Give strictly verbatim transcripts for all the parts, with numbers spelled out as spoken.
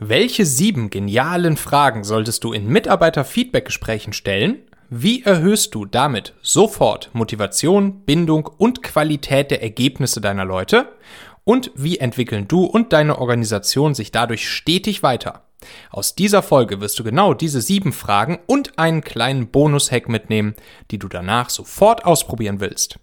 Welche sieben genialen Fragen solltest du in Mitarbeiter-Feedback-Gesprächen stellen? Wie erhöhst du damit sofort Motivation, Bindung und Qualität der Ergebnisse deiner Leute? Und wie entwickeln du und deine Organisation sich dadurch stetig weiter? Aus dieser Folge wirst du genau diese sieben Fragen und einen kleinen Bonus-Hack mitnehmen, die du danach sofort ausprobieren willst.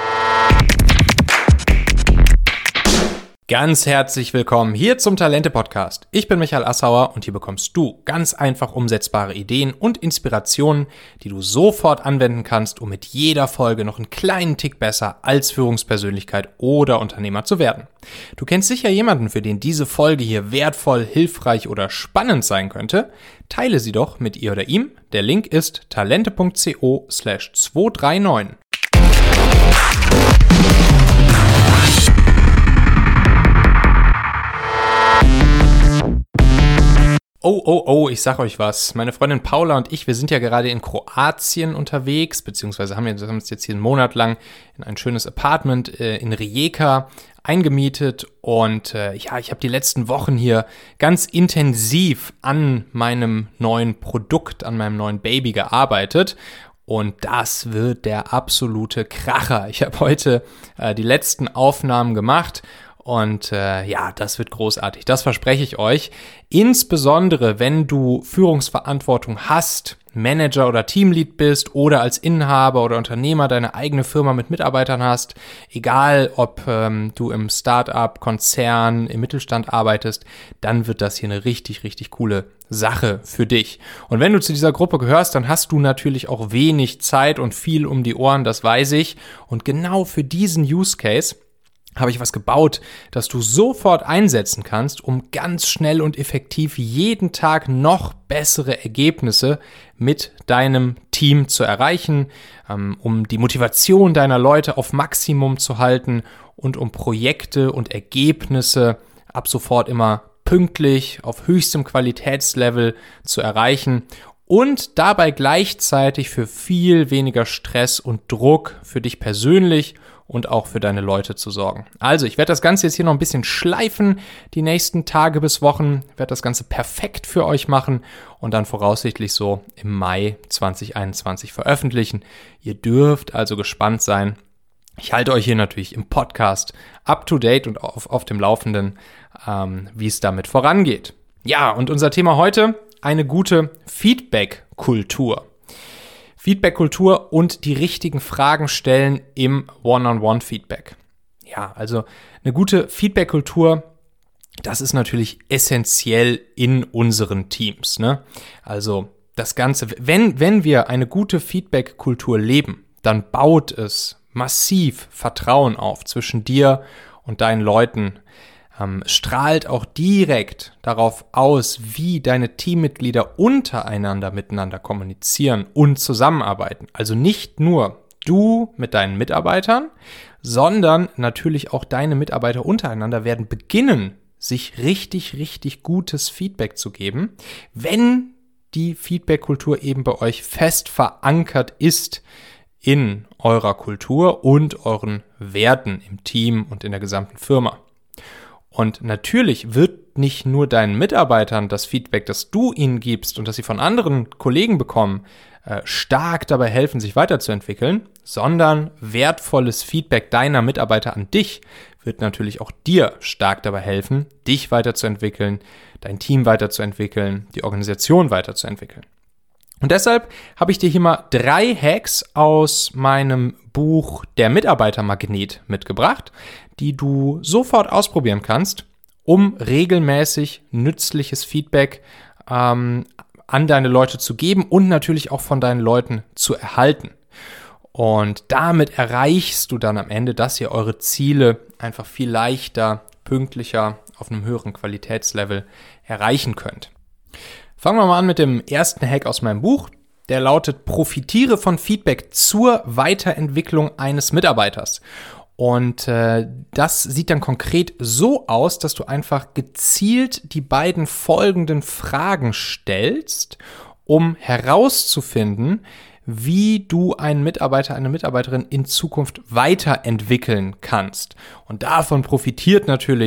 Ganz herzlich willkommen hier zum Talente-Podcast. Ich bin Michael Assauer und hier bekommst du ganz einfach umsetzbare Ideen und Inspirationen, die du sofort anwenden kannst, um mit jeder Folge noch einen kleinen Tick besser als Führungspersönlichkeit oder Unternehmer zu werden. Du kennst sicher jemanden, für den diese Folge hier wertvoll, hilfreich oder spannend sein könnte. Teile sie doch mit ihr oder ihm. Der Link ist talente.co slash zweihundertneununddreißig. Oh, oh, oh, ich sag euch was. Meine Freundin Paula und ich, wir sind ja gerade in Kroatien unterwegs, beziehungsweise haben wir uns jetzt hier einen Monat lang in ein schönes Apartment äh, in Rijeka eingemietet. Und äh, ja, ich habe die letzten Wochen hier ganz intensiv an meinem neuen Produkt, an meinem neuen Baby gearbeitet. Und das wird der absolute Kracher. Ich habe heute äh, die letzten Aufnahmen gemacht. Und äh, ja, das wird großartig, das verspreche ich euch. Insbesondere, wenn du Führungsverantwortung hast, Manager oder Teamlead bist oder als Inhaber oder Unternehmer deine eigene Firma mit Mitarbeitern hast, egal ob ähm, du im Start-up, Konzern, im Mittelstand arbeitest, dann wird das hier eine richtig, richtig coole Sache für dich. Und wenn du zu dieser Gruppe gehörst, dann hast du natürlich auch wenig Zeit und viel um die Ohren, das weiß ich. Und genau für diesen Use Case habe ich was gebaut, das du sofort einsetzen kannst, um ganz schnell und effektiv jeden Tag noch bessere Ergebnisse mit deinem Team zu erreichen, um die Motivation deiner Leute auf Maximum zu halten und um Projekte und Ergebnisse ab sofort immer pünktlich auf höchstem Qualitätslevel zu erreichen und dabei gleichzeitig für viel weniger Stress und Druck für dich persönlich und auch für deine Leute zu sorgen. Also, ich werde das Ganze jetzt hier noch ein bisschen schleifen, die nächsten Tage bis Wochen, werde das Ganze perfekt für euch machen und dann voraussichtlich so im Mai zwanzig einundzwanzig veröffentlichen. Ihr dürft also gespannt sein. Ich halte euch hier natürlich im Podcast up to date und auf, auf dem Laufenden, ähm, wie es damit vorangeht. Ja, und unser Thema heute, eine gute Feedback-Kultur. Feedback-Kultur und die richtigen Fragen stellen im One-on-One-Feedback. Ja, also eine gute Feedback-Kultur, das ist natürlich essentiell in unseren Teams, ne? Also das Ganze, wenn, wenn wir eine gute Feedback-Kultur leben, dann baut es massiv Vertrauen auf zwischen dir und deinen Leuten. Ähm, strahlt auch direkt darauf aus, wie deine Teammitglieder untereinander miteinander kommunizieren und zusammenarbeiten. Also nicht nur du mit deinen Mitarbeitern, sondern natürlich auch deine Mitarbeiter untereinander werden beginnen, sich richtig, richtig gutes Feedback zu geben, wenn die Feedback-Kultur eben bei euch fest verankert ist in eurer Kultur und euren Werten im Team und in der gesamten Firma. Und natürlich wird nicht nur deinen Mitarbeitern das Feedback, das du ihnen gibst und das sie von anderen Kollegen bekommen, äh, stark dabei helfen, sich weiterzuentwickeln, sondern wertvolles Feedback deiner Mitarbeiter an dich wird natürlich auch dir stark dabei helfen, dich weiterzuentwickeln, dein Team weiterzuentwickeln, die Organisation weiterzuentwickeln. Und deshalb habe ich dir hier mal drei Hacks aus meinem Buch Der Mitarbeitermagnet mitgebracht, die du sofort ausprobieren kannst, um regelmäßig nützliches Feedback ähm, an deine Leute zu geben und natürlich auch von deinen Leuten zu erhalten. Und damit erreichst du dann am Ende, dass ihr eure Ziele einfach viel leichter, pünktlicher, auf einem höheren Qualitätslevel erreichen könnt. Fangen wir mal an mit dem ersten Hack aus meinem Buch. Der lautet: Profitiere von Feedback zur Weiterentwicklung eines Mitarbeiters. Und äh, das sieht dann konkret so aus, dass du einfach gezielt die beiden folgenden Fragen stellst, um herauszufinden, wie du einen Mitarbeiter, eine Mitarbeiterin in Zukunft weiterentwickeln kannst. Und davon profitiert natürlich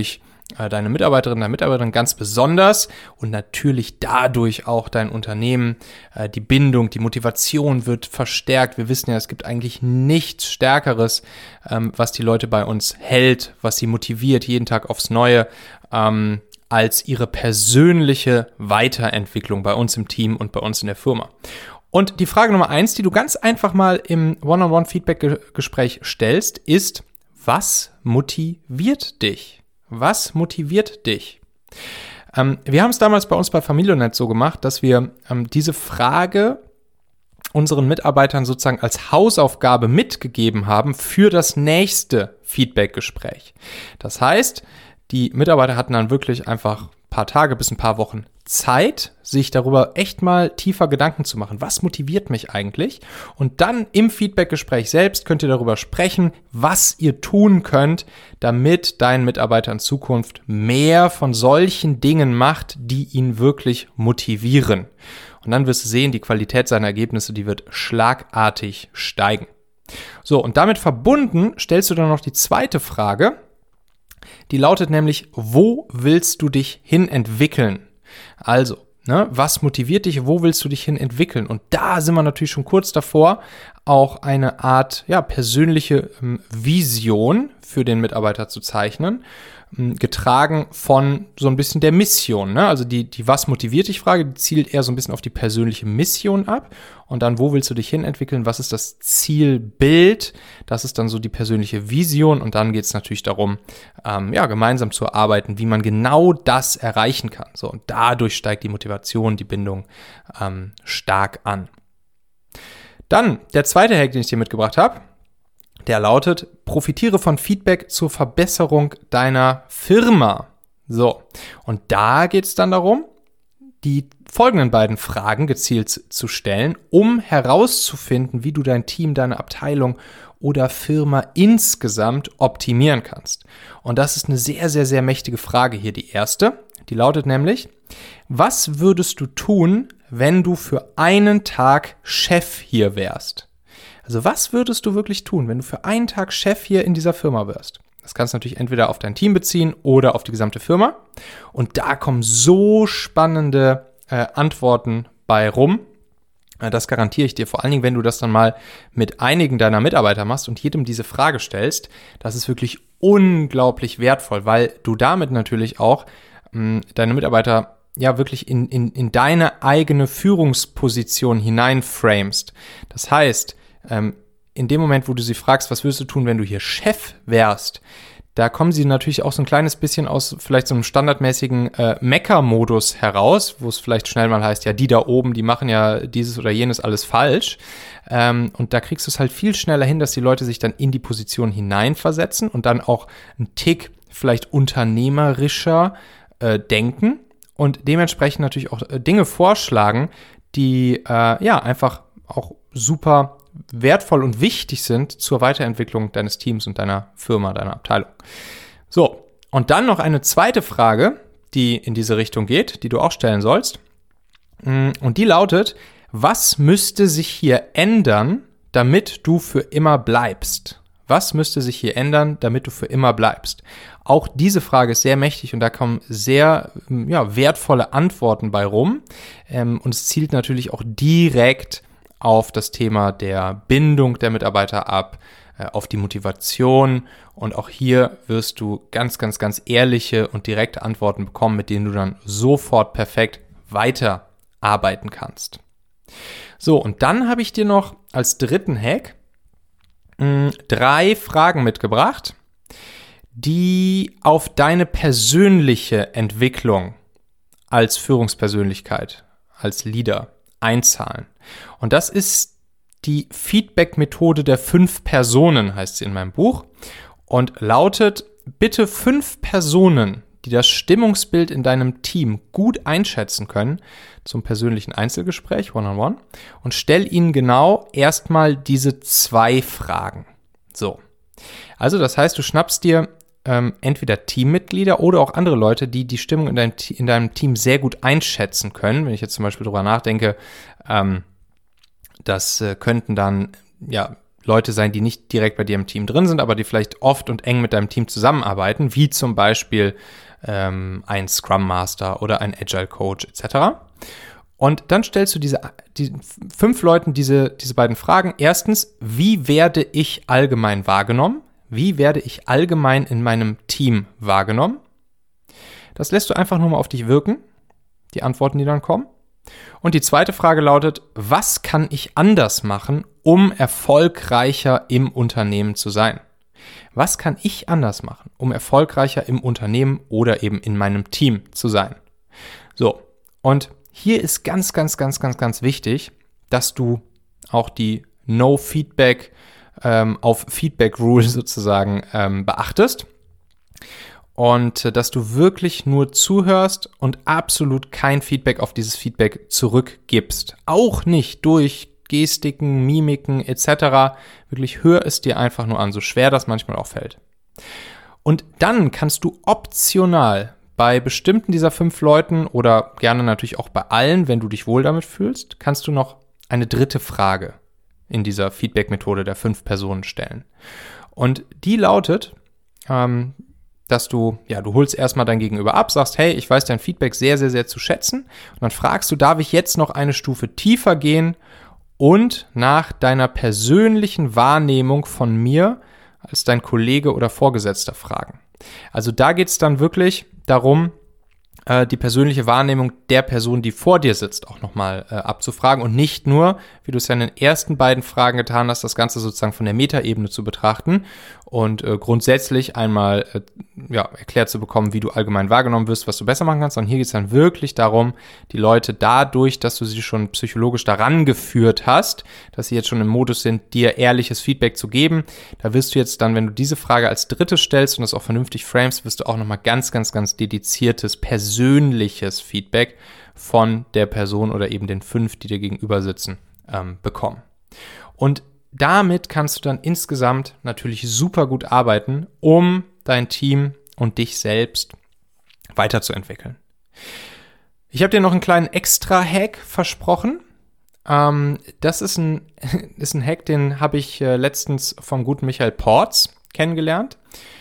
äh, deine Mitarbeiterinnen, deine Mitarbeiter ganz besonders und natürlich dadurch auch dein Unternehmen. Äh, die Bindung, die Motivation wird verstärkt. Wir wissen ja, es gibt eigentlich nichts Stärkeres, ähm, was die Leute bei uns hält, was sie motiviert, jeden Tag aufs Neue, ähm, als ihre persönliche Weiterentwicklung bei uns im Team und bei uns in der Firma. Und die Frage Nummer eins, die du ganz einfach mal im One-on-One-Feedback-Gespräch stellst, ist, was motiviert dich? Was motiviert dich? Ähm, wir haben es damals bei uns bei Familionet so gemacht, dass wir ähm, diese Frage unseren Mitarbeitern sozusagen als Hausaufgabe mitgegeben haben für das nächste Feedback-Gespräch. Das heißt, die Mitarbeiter hatten dann wirklich einfach ein paar Tage bis ein paar Wochen Zeit, sich darüber echt mal tiefer Gedanken zu machen. Was motiviert mich eigentlich? Und dann im Feedback-Gespräch selbst könnt ihr darüber sprechen, was ihr tun könnt, damit dein Mitarbeiter in Zukunft mehr von solchen Dingen macht, die ihn wirklich motivieren. Und dann wirst du sehen, die Qualität seiner Ergebnisse, die wird schlagartig steigen. So, und damit verbunden stellst du dann noch die zweite Frage, die lautet nämlich, wo willst du dich hin entwickeln? Also, ne, was motiviert dich, wo willst du dich hin entwickeln? Und da sind wir natürlich schon kurz davor, auch eine Art ja, persönliche ähm, Vision für den Mitarbeiter zu zeichnen, ähm, getragen von so ein bisschen der Mission. Ne? Also die, die Was motiviert dich Frage, die zielt eher so ein bisschen auf die persönliche Mission ab. Und dann, wo willst du dich hin entwickeln? Was ist das Zielbild? Das ist dann so die persönliche Vision. Und dann geht es natürlich darum, ähm, ja, gemeinsam zu erarbeiten, wie man genau das erreichen kann. So, und dadurch steigt die Motivation, die Bindung ähm, stark an. Dann der zweite Hack, den ich dir mitgebracht habe, der lautet, profitiere von Feedback zur Verbesserung deiner Firma. So, und da geht es dann darum, die folgenden beiden Fragen gezielt zu stellen, um herauszufinden, wie du dein Team, deine Abteilung oder Firma insgesamt optimieren kannst. Und das ist eine sehr, sehr, sehr mächtige Frage hier, die erste. Die lautet nämlich, was würdest du tun, wenn du für einen Tag Chef hier wärst? Also was würdest du wirklich tun, wenn du für einen Tag Chef hier in dieser Firma wärst? Das kannst du natürlich entweder auf dein Team beziehen oder auf die gesamte Firma. Und da kommen so spannende äh, Antworten bei rum. Äh, das garantiere ich dir, vor allen Dingen, wenn du das dann mal mit einigen deiner Mitarbeiter machst und jedem diese Frage stellst. Das ist wirklich unglaublich wertvoll, weil du damit natürlich auch mh, deine Mitarbeiter ja wirklich in, in, in deine eigene Führungsposition hineinframest. Das heißt, ähm, in dem Moment, wo du sie fragst, was würdest du tun, wenn du hier Chef wärst, da kommen sie natürlich auch so ein kleines bisschen aus vielleicht so einem standardmäßigen äh, Mecker-Modus heraus, wo es vielleicht schnell mal heißt, ja, die da oben, die machen ja dieses oder jenes alles falsch. Ähm, und da kriegst du es halt viel schneller hin, dass die Leute sich dann in die Position hineinversetzen und dann auch einen Tick vielleicht unternehmerischer äh, denken und dementsprechend natürlich auch äh, Dinge vorschlagen, die äh, ja einfach auch super wertvoll und wichtig sind zur Weiterentwicklung deines Teams und deiner Firma, deiner Abteilung. So, und dann noch eine zweite Frage, die in diese Richtung geht, die du auch stellen sollst. Und die lautet, was müsste sich hier ändern, damit du für immer bleibst? Was müsste sich hier ändern, damit du für immer bleibst? Auch diese Frage ist sehr mächtig und da kommen sehr ja, wertvolle Antworten bei rum. Und es zielt natürlich auch direkt auf das Thema der Bindung der Mitarbeiter ab, äh, auf die Motivation. Und auch hier wirst du ganz, ganz, ganz ehrliche und direkte Antworten bekommen, mit denen du dann sofort perfekt weiterarbeiten kannst. So, und dann habe ich dir noch als dritten Hack mh, drei Fragen mitgebracht, die auf deine persönliche Entwicklung als Führungspersönlichkeit, als Leader einzahlen. Und das ist die Feedback-Methode der fünf Personen, heißt sie in meinem Buch, und lautet, bitte fünf Personen, die das Stimmungsbild in deinem Team gut einschätzen können, zum persönlichen Einzelgespräch, One-on-One, und stell ihnen genau erstmal diese zwei Fragen. So, also das heißt, du schnappst dir ähm, entweder Teammitglieder oder auch andere Leute, die die Stimmung in deinem, in deinem Team sehr gut einschätzen können. Wenn ich jetzt zum Beispiel drüber nachdenke, ähm, das äh, könnten dann ja Leute sein, die nicht direkt bei dir im Team drin sind, aber die vielleicht oft und eng mit deinem Team zusammenarbeiten, wie zum Beispiel ähm, ein Scrum Master oder ein Agile Coach et cetera. Und dann stellst du diese die fünf Leuten diese, diese beiden Fragen. Erstens, wie werde ich allgemein wahrgenommen? Wie werde ich allgemein in meinem Team wahrgenommen? Das lässt du einfach nur mal auf dich wirken, die Antworten, die dann kommen. Und die zweite Frage lautet, was kann ich anders machen, um erfolgreicher im Unternehmen zu sein? Was kann ich anders machen, um erfolgreicher im Unternehmen oder eben in meinem Team zu sein? So, und hier ist ganz, ganz, ganz, ganz, ganz wichtig, dass du auch die No-Feedback ähm, auf Feedback-Rule sozusagen ähm, beachtest und äh, dass du wirklich nur zuhörst und absolut kein Feedback auf dieses Feedback zurückgibst. Auch nicht durch Gestiken, Mimiken et cetera. Wirklich hör es dir einfach nur an, so schwer das manchmal auch fällt. Und dann kannst du optional bei bestimmten dieser fünf Leuten oder gerne natürlich auch bei allen, wenn du dich wohl damit fühlst, kannst du noch eine dritte Frage in dieser Feedback-Methode der fünf Personen stellen. Und die lautet, ähm, dass du, ja, du holst erstmal dein Gegenüber ab, sagst, hey, ich weiß dein Feedback sehr, sehr, sehr zu schätzen. Und dann fragst du, darf ich jetzt noch eine Stufe tiefer gehen und nach deiner persönlichen Wahrnehmung von mir als dein Kollege oder Vorgesetzter fragen. Also da geht es dann wirklich darum, äh, die persönliche Wahrnehmung der Person, die vor dir sitzt, auch nochmal äh, abzufragen und nicht nur, wie du es ja in den ersten beiden Fragen getan hast, das Ganze sozusagen von der Metaebene zu betrachten und äh, grundsätzlich einmal äh, ja, erklärt zu bekommen, wie du allgemein wahrgenommen wirst, was du besser machen kannst, sondern hier geht es dann wirklich darum, die Leute dadurch, dass du sie schon psychologisch daran geführt hast, dass sie jetzt schon im Modus sind, dir ehrliches Feedback zu geben, da wirst du jetzt dann, wenn du diese Frage als drittes stellst und das auch vernünftig framest, wirst du auch nochmal ganz, ganz, ganz dediziertes, persönliches Feedback von der Person oder eben den fünf, die dir gegenüber sitzen, ähm, bekommen. Und damit kannst du dann insgesamt natürlich super gut arbeiten, um dein Team und dich selbst weiterzuentwickeln. Ich habe dir noch einen kleinen Extra-Hack versprochen. Ähm, das ist ein, ist ein Hack, den habe ich äh, letztens vom guten Michael Porz kennengelernt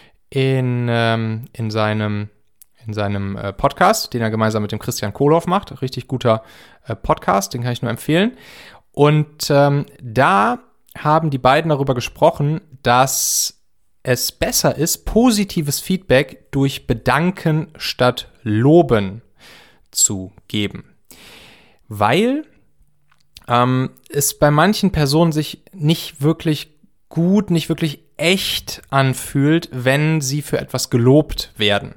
in, ähm, in seinem, in seinem äh, Podcast, den er gemeinsam mit dem Christian Kohlhoff macht. Richtig guter äh, Podcast, den kann ich nur empfehlen. Und ähm, da haben die beiden darüber gesprochen, dass es besser ist, positives Feedback durch Bedanken statt Loben zu geben. Weil ähm, es bei manchen Personen sich nicht wirklich gut, nicht wirklich echt anfühlt, wenn sie für etwas gelobt werden.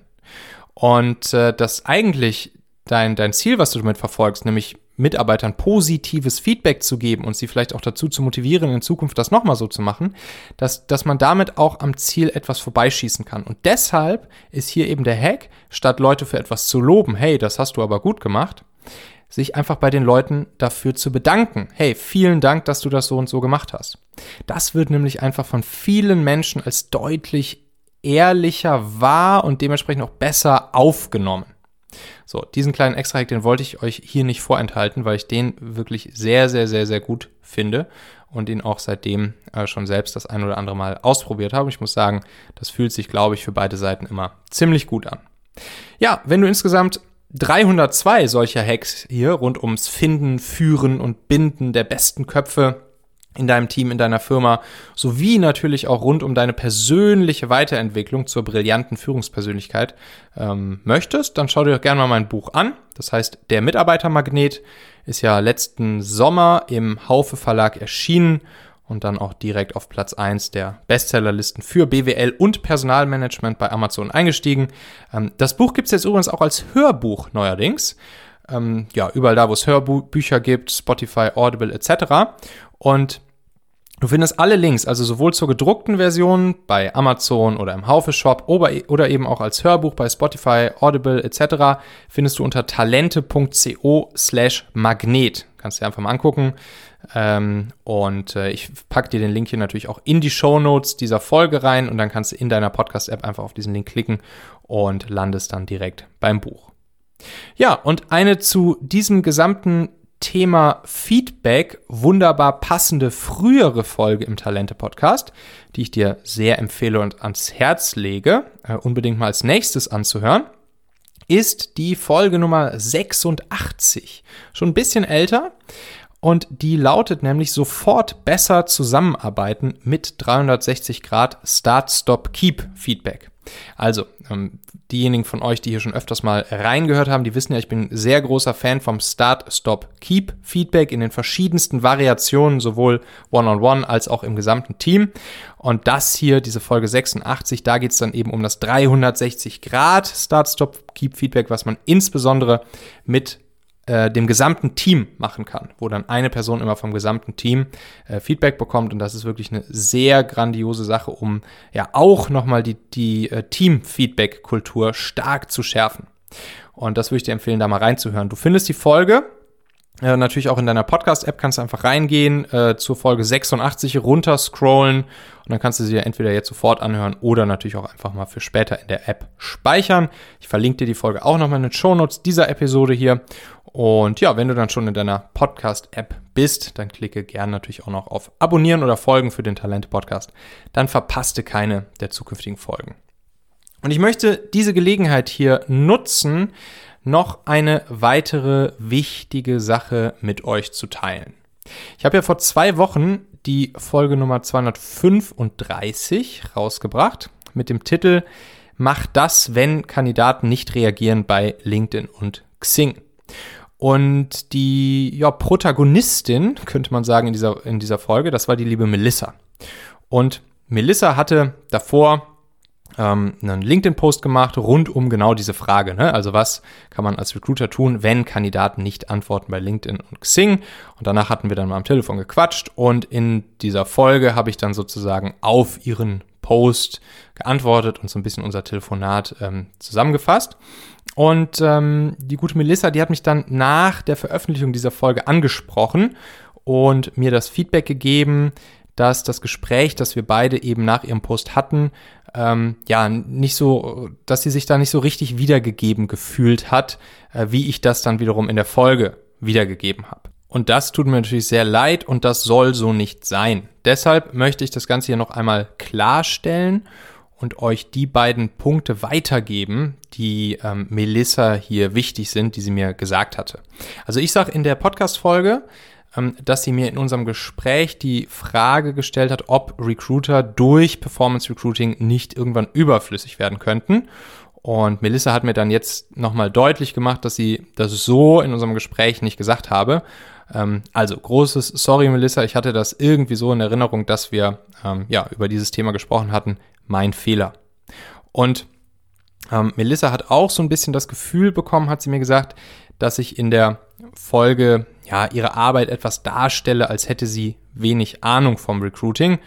Und äh, dass eigentlich dein, dein Ziel, was du damit verfolgst, nämlich Mitarbeitern positives Feedback zu geben und sie vielleicht auch dazu zu motivieren, in Zukunft das nochmal so zu machen, dass, dass man damit auch am Ziel etwas vorbeischießen kann. Und deshalb ist hier eben der Hack, statt Leute für etwas zu loben, hey, das hast du aber gut gemacht, sich einfach bei den Leuten dafür zu bedanken. Hey, vielen Dank, dass du das so und so gemacht hast. Das wird nämlich einfach von vielen Menschen als deutlich ehrlicher wahr und dementsprechend auch besser aufgenommen. So, diesen kleinen Extra-Hack, den wollte ich euch hier nicht vorenthalten, weil ich den wirklich sehr, sehr, sehr, sehr gut finde und ihn auch seitdem äh, schon selbst das ein oder andere Mal ausprobiert habe. Ich muss sagen, das fühlt sich, glaube ich, für beide Seiten immer ziemlich gut an. Ja, wenn du insgesamt dreihundertzwei solcher Hacks hier rund ums Finden, Führen und Binden der besten Köpfe in deinem Team, in deiner Firma, sowie natürlich auch rund um deine persönliche Weiterentwicklung zur brillanten Führungspersönlichkeit ähm, möchtest, dann schau dir doch gerne mal mein Buch an. Das heißt, der Mitarbeitermagnet ist ja letzten Sommer im Haufe Verlag erschienen und dann auch direkt auf Platz eins der Bestsellerlisten für B W L und Personalmanagement bei Amazon eingestiegen. Ähm, das Buch gibt es jetzt übrigens auch als Hörbuch neuerdings. Ähm, ja, überall da, wo es Hörbücher gibt, Spotify, Audible et cetera. Und du findest alle Links, also sowohl zur gedruckten Version bei Amazon oder im Haufe-Shop oder eben auch als Hörbuch bei Spotify, Audible et cetera, findest du unter talente.co slash magnet. Kannst du dir einfach mal angucken. Ähm, und äh, ich packe dir den Link hier natürlich auch in die Shownotes dieser Folge rein und dann kannst du in deiner Podcast-App einfach auf diesen Link klicken und landest dann direkt beim Buch. Ja, und eine zu diesem gesamten Thema Feedback wunderbar passende frühere Folge im Talente-Podcast, die ich dir sehr empfehle und ans Herz lege, äh, unbedingt mal als nächstes anzuhören. ist die Folge Nummer sechsundachtzig. Schon ein bisschen älter. Und die lautet nämlich sofort besser zusammenarbeiten mit dreihundertsechzig Grad Start-Stop-Keep-Feedback. Also, ähm, diejenigen von euch, die hier schon öfters mal reingehört haben, die wissen ja, ich bin ein sehr großer Fan vom Start-Stop-Keep-Feedback in den verschiedensten Variationen, sowohl One-on-One als auch im gesamten Team. Und das hier, diese Folge sechsundachtzig, da geht es dann eben um das dreihundertsechzig Grad Start-Stop-Keep-Feedback, was man insbesondere mit dem gesamten Team machen kann, wo dann eine Person immer vom gesamten Team äh, Feedback bekommt, und das ist wirklich eine sehr grandiose Sache, um ja auch nochmal die, die äh, Team-Feedback-Kultur stark zu schärfen. Und das würde ich dir empfehlen, da mal reinzuhören. Du findest die Folge äh, natürlich auch in deiner Podcast-App, kannst du einfach reingehen, äh, zur Folge sechsundachtzig runterscrollen und dann kannst du sie entweder jetzt sofort anhören oder natürlich auch einfach mal für später in der App speichern. Ich verlinke dir die Folge auch nochmal in den Shownotes dieser Episode hier. Und ja, wenn du dann schon in deiner Podcast-App bist, dann klicke gerne natürlich auch noch auf Abonnieren oder Folgen für den Talente-Podcast. Dann verpasst du keine der zukünftigen Folgen. Und ich möchte diese Gelegenheit hier nutzen, noch eine weitere wichtige Sache mit euch zu teilen. Ich habe ja vor zwei Wochen die Folge Nummer zweihundertfünfunddreißig rausgebracht mit dem Titel „Mach das, wenn Kandidaten nicht reagieren bei LinkedIn und Xing". Und die ja, Protagonistin, könnte man sagen, in dieser, in dieser Folge, das war die liebe Melissa. Und Melissa hatte davor ähm, einen LinkedIn-Post gemacht rund um genau diese Frage. Ne? Also was kann man als Recruiter tun, wenn Kandidaten nicht antworten bei LinkedIn und Xing? Und danach hatten wir dann mal am Telefon gequatscht. Und in dieser Folge habe ich dann sozusagen auf ihren Post geantwortet und so ein bisschen unser Telefonat ähm, zusammengefasst. Und ähm, die gute Melissa, die hat mich dann nach der Veröffentlichung dieser Folge angesprochen und mir das Feedback gegeben, dass das Gespräch, das wir beide eben nach ihrem Post hatten, ähm, ja, nicht so, dass sie sich da nicht so richtig wiedergegeben gefühlt hat, äh, wie ich das dann wiederum in der Folge wiedergegeben habe. Und das tut mir natürlich sehr leid und das soll so nicht sein. Deshalb möchte ich das Ganze hier noch einmal klarstellen und euch die beiden Punkte weitergeben, die ähm, Melissa hier wichtig sind, die sie mir gesagt hatte. Also ich sage in der Podcast-Folge, ähm, dass sie mir in unserem Gespräch die Frage gestellt hat, ob Recruiter durch Performance Recruiting nicht irgendwann überflüssig werden könnten. Und Melissa hat mir dann jetzt nochmal deutlich gemacht, dass sie das so in unserem Gespräch nicht gesagt habe. Ähm, also großes Sorry, Melissa, ich hatte das irgendwie so in Erinnerung, dass wir ähm, ja über dieses Thema gesprochen hatten. Mein Fehler. Und ähm, Melissa hat auch so ein bisschen das Gefühl bekommen, hat sie mir gesagt, dass ich in der Folge ja ihre Arbeit etwas darstelle, als hätte sie wenig Ahnung vom Recruiting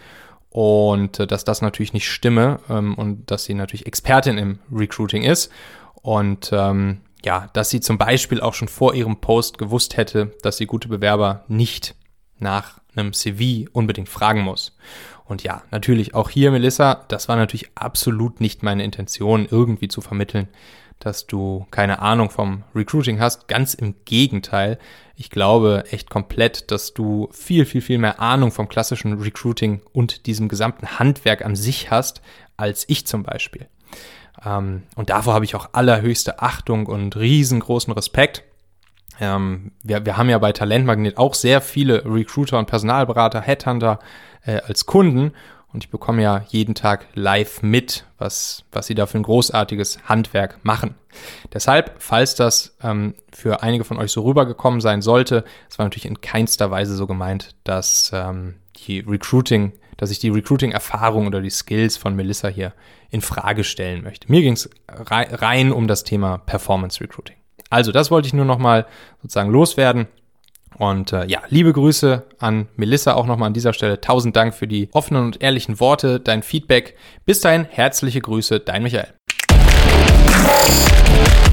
und äh, dass das natürlich nicht stimme ähm, und dass sie natürlich Expertin im Recruiting ist und ähm, ja, dass sie zum Beispiel auch schon vor ihrem Post gewusst hätte, dass sie gute Bewerber nicht nach einem C V unbedingt fragen muss. Und ja, natürlich auch hier, Melissa, das war natürlich absolut nicht meine Intention, irgendwie zu vermitteln, dass du keine Ahnung vom Recruiting hast. Ganz im Gegenteil. Ich glaube echt komplett, dass du viel, viel, viel mehr Ahnung vom klassischen Recruiting und diesem gesamten Handwerk an sich hast, als ich zum Beispiel. Ähm, und davor habe ich auch allerhöchste Achtung und riesengroßen Respekt. Ähm, wir, wir haben ja bei Talentmagnet auch sehr viele Recruiter und Personalberater, Headhunter äh, als Kunden und ich bekomme ja jeden Tag live mit, was, was sie da für ein großartiges Handwerk machen. Deshalb, falls das ähm, für einige von euch so rübergekommen sein sollte, es war natürlich in keinster Weise so gemeint, dass ähm, die Recruiting, dass ich die Recruiting-Erfahrung oder die Skills von Melissa hier in Frage stellen möchte. Mir ging es rein um das Thema Performance Recruiting. Also das wollte ich nur nochmal sozusagen loswerden. Und äh, ja, liebe Grüße an Melissa auch nochmal an dieser Stelle. Tausend Dank für die offenen und ehrlichen Worte, dein Feedback. Bis dahin, herzliche Grüße, dein Michael.